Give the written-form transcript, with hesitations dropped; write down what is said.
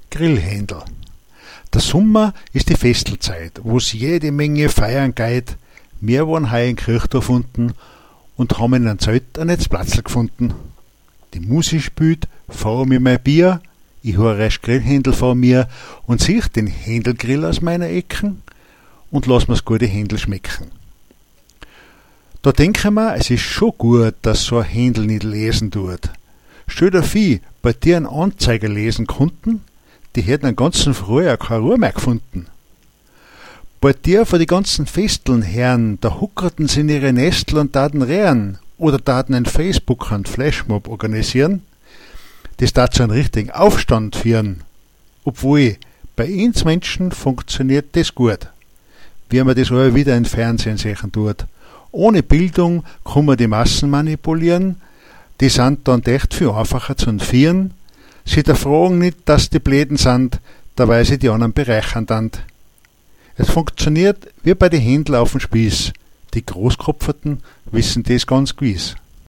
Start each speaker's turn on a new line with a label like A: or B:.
A: Grillhändel. Der Sommer ist die Festelzeit, wo's jede Menge feiern geht. Wir waren heuer in Kirchdorf unten und haben in einem Zelt ein Netzplatzl gefunden. Die Musik spielt, fahr mir mein Bier, ich höre ein Grillhändel vor mir und sieh den Händelgrill aus meiner Ecken und lass mir's gute Händel schmecken. Da denke ich mir, es ist schon gut, dass so ein Händel nicht lesen tut. Stell dir vor, bei dir einen Anzeiger lesen konnten, die hätten den ganzen Frühjahr keine Ruhe mehr gefunden. Bei dir vor die ganzen Festeln Herren, da huckerten sie in ihre Nestel und taten rehren oder taten ein Facebook und Flashmob organisieren. Das tat zu einem richtigen Aufstand führen. Obwohl, bei uns Menschen funktioniert das gut, wie man das auch wieder im Fernsehen sehen tut. Ohne Bildung kann man die Massen manipulieren, die sind dann echt viel einfacher zu entführen. Sie hinterfragen nicht, dass die Bläden sind, dabei sie die anderen bereichern dann. Es funktioniert wie bei den Händlern auf dem Spieß. Die Großkopferten wissen das ganz gewiss.